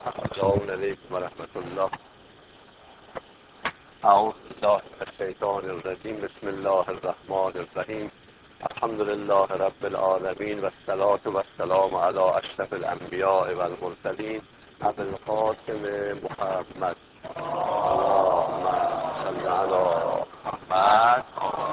السلام علیکم و رحمت الله. اعوذ بالله من الشیطان الرجیم. بسم الله الرحمن الرحیم. الحمد لله رب العالمین و الصلاة و السلام علی اشرف الانبیاء و المرسلین ابی القاسم محمد. اللهم صل علی محمد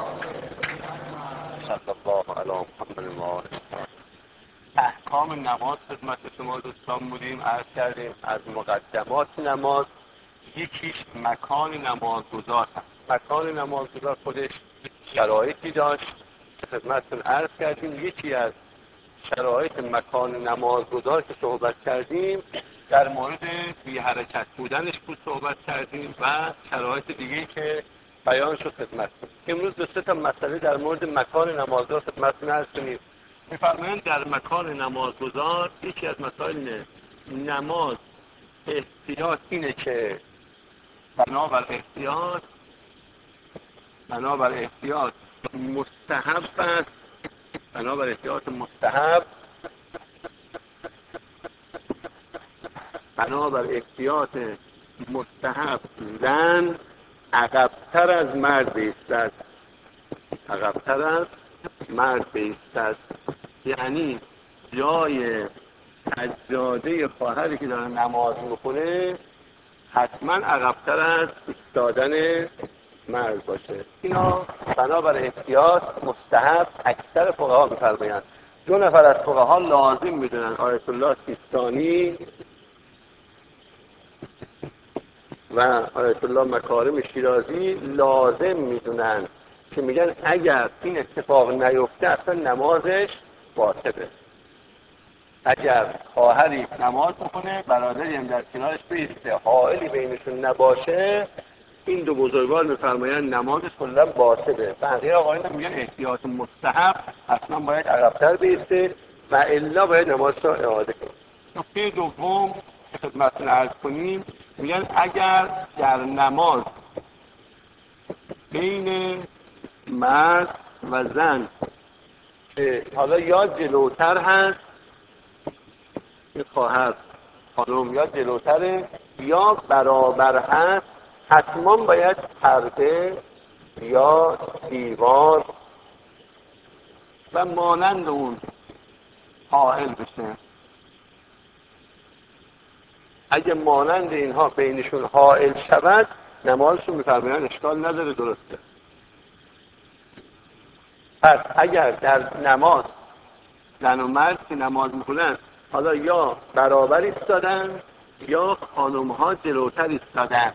صلی الله علی محمد و آله. احکام نماز خدمت شما دوستان بودیم، عرض کردیم از مقدمات نماز یکیش مکان نمازگزار هست. مکان نمازگزار خودش شرایطی داشت که خدمتتون عرض کردیم. یکی از شرایط مکان نمازگزار که صحبت کردیم در مورد بی حرکت بودنش بود صحبت کردیم و شرایط دیگه‌ای که بیان شد خدمتتون. امروز دو سه تا مسئله در مورد مکان نمازگزار خدمتتون عرض کنیم. می‌فرمایند در مکان نمازگزار یکی از مسائل نماز احتیاط اینه که بنابر احتیاط مستحب است. بنابر احتیاط مستحب، بنابر احتیاط مستحب زن عقب‌تر از مرد بایستد. عقب‌تر از مرد بایستد یعنی جای سجاده خواهری که داره نماز میخونه حتما عقب‌تر از ایستادن مرد باشه. اینا بنابر احتیاط مستحب اکثر فقها می‌فرمایند. دو نفر از فقها لازم میدونن، آیت الله سیستانی و آیت الله مکارم شیرازی لازم میدونن که میگن اگر این اتفاق نیفته اصلا نمازش باطله. اگر خواهری نماز بکنه برادری هم در کنارش بیسته، حائلی بینشون نباشه، این دو بزرگوار میفرمایند نمازش کلا باطله. بقیه آقایان میگن احتیاط مستحب اصلا باید عقب‌تر بیسته و الا باید نمازش رو اعاده کنه. نکته دوم که خدمتتون عرض کنیم، میگن اگر در نماز بین مرد و زن که حالا یا جلوتر هست، این خواهر خانم یا جلوتره یا برابر هست، حتما باید پرده یا دیوار و مانند اون حائل بشه. اگه مانند اینها بینشون حائل شود نمازشون می‌فرمایند اشکال نداره، درسته. پس اگر در نماز زن و مرد که نماز می‌خونن حالا یا برابر ایستادن یا خانم‌ها جلوتر ایستادن،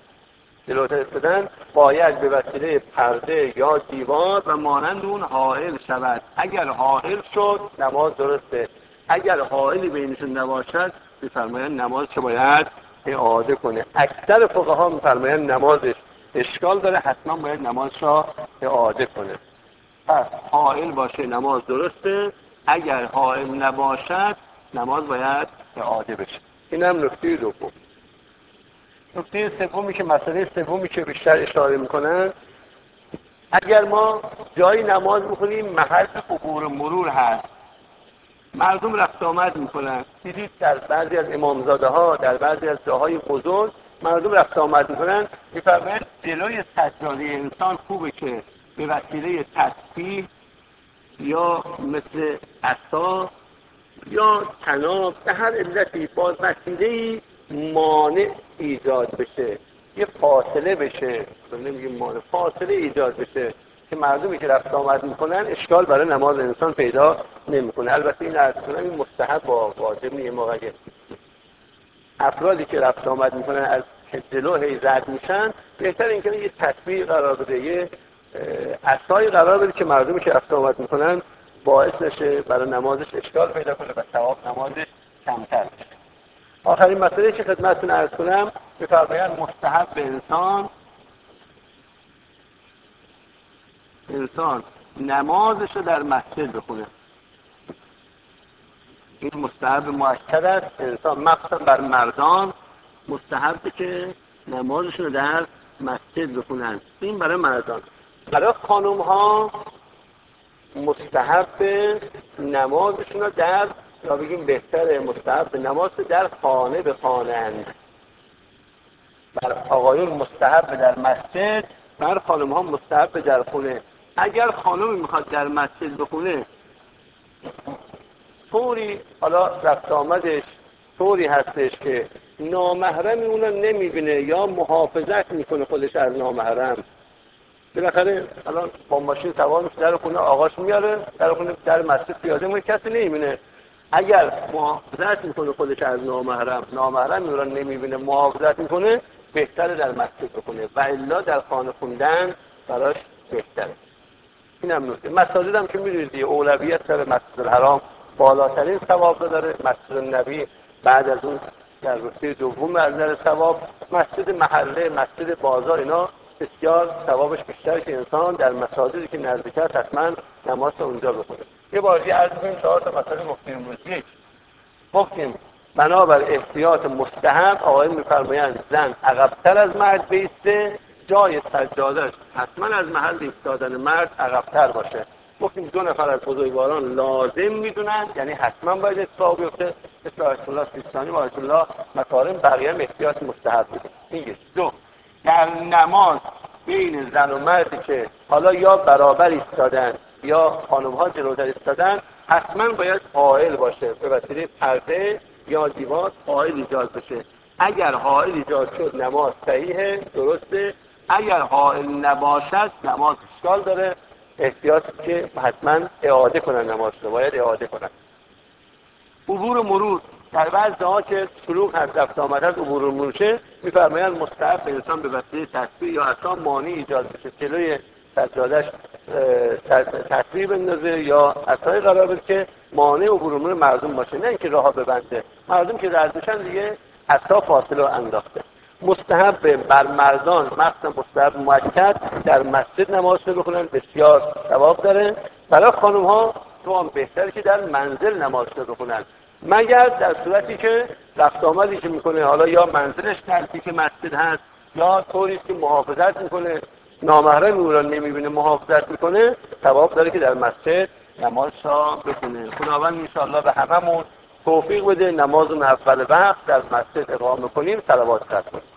باید به وسیله پرده یا دیوار و مانند اون حائل شود. اگر حائل شد نماز درسته، اگر حائلی بینشون نباشد می‌فرمایند نماز که باید اعاده کنه. اکثر فقها می‌فرمایند نمازش اشکال داره، حتما باید نمازش را اعاده کنه. پس حائل باشه نماز درسته، اگر حائل نباشد نماز باید اعاده بشه. این هم نکته دوم. نکته سومی که مسئله سومی که بیشتر اشاره میکنن، اگر ما جایی نماز میخونیم محل عبور مرور هست، مردم رفت آمد میکنن، دیدید در بعضی از امامزاده ها در بعضی از جاهای بزرگ مردم رفت آمد میکنن، میفرمایند جلوی سجاده انسان خوبه که به وسیله تسبیح یا مثل عصا یا طناب به هر علتی با وسیله‌ای مانع ایجاد بشه، یه فاصله بشه، نمیگیم مانع، فاصله ایجاد بشه که مردمی که رفت آمد میکنن اشکال برای نماز انسان پیدا نمیکنه. البته این عرض کنم این مستحب با واجب نیست. موقعی افرادی که رفت آمد میکنن از جلو هی رد میشن، بهتر این که یه تسبیح قرار بده، یه عصای قرار بده که مردمی که رفت آمد میکنن باعث نشه برای نمازش اشکال پیدا کنه و ثواب نمازش کمتر بشه. آخرین مسئله که خدمتتون عرض کنم، می‌فرمایند مستحب به انسان نمازش رو در مسجد بخونه. این مستحب مؤکد است. انسان مخصوصا بر مردان مستحبه که نمازشون رو در مسجد بخونن. این برای مردان. برای خانم ها مستحب نمازشون رو در یا بگیم بهتر مستحب نماز در خانه بخوانند. بر آقایون مستحب در مسجد، بر خانم ها مستحب در خونه. اگر خانمی میخواد در مسجد بخونه، طوری حالا رفت آمدش طوری هستش که نامحرمی اونو نمیبینه یا محافظت میکنه خودش از نامحرم، بالاخره الان با ماشین سوار میشه در خونه آقاش میاره، در خونه در مسجد پیاده میشه، کسی نمیبینه. اگر محافظت میکنه خودش از نامحرم اون رو نمیبینه، محافظت میکنه، بهتره در مسجد بکنه و الا در خانه خوندن براش بهتره. اینم نکته. مساجد هم که می‌دونید اولویت داره، مسجد الحرام بالاترین ثواب داره، مسجد النبی بعد از اون در رتبه دوم از نظر ثواب، مسجد محله، مسجد بازار اینا بسیار ثوابش بیشتره که انسان در مساجدی که نزدیک است حتما نماز اونجا بخونه. یه بار عرض کنیم 4 تا مسئله گفتیم. یک گفتیم بنابر احتیاط مستحب آقایون می‌فرمایند زن عقب‌تر از مرد بیسته، جای سجاده‌اش حتما از محل ایستادن مرد عقب‌تر باشه. گفتیم 2 نفر از بزرگواران لازم میدونن، یعنی حتما باید اتفاق بیفته، مثل آیت الله سیستانی و آیت الله مکارم، بقیه هم احتیاط مستحب بده. این 2 در نماز بین زن و مردی که حالا یا برابر ایستادن یا خانم‌ها جلوتر ایستادن، حتما باید حائل باشه، به وسیله پرده یا دیوار حائل ایجاد بشه. اگر حائل ایجاد شد نماز صحیحه، درسته. اگر حائل نباشد نماز اشکال داره، احتیاط که حتما اعاده کنن، نماز رو باید اعاده کنن. عبور و مرور در بعض جاها که شلوغ هست، رفت آمد هست، عبور و مرور شه، می‌فرمایند مستحب به انسان به وسیله تسبیح یا عصا مانع ایجاد بشه، جلوی سجاده‌اش تسبیح بندازه یا عصای قرار بده که مانع عبور و مرور مردم باشه، نه اینکه راه‌ها ببنده. مردم که رد بشن دیگه عصا فاصله رو انداخته. مستحب بر مردان، مخصوصا مستحب مؤکد، در مسجد نماز بخونن، بسیار ثواب داره. برای خانم ها تو هم بهتره که در منزل نماز بخونن، مگر در صورتی که رفت آمدی که میکنه، حالا یا منزلش نزدیک مسجد هست یا طوری که محافظت میکنه، نامحرم او را نمیبینه محافظت میکنه، ثواب داره که در مسجد نماز را بخونه. خداوند انشاءالله به هممون توفیق بده نماز اول وقت در مسجد اقامه کنیم، صلوات کنیم.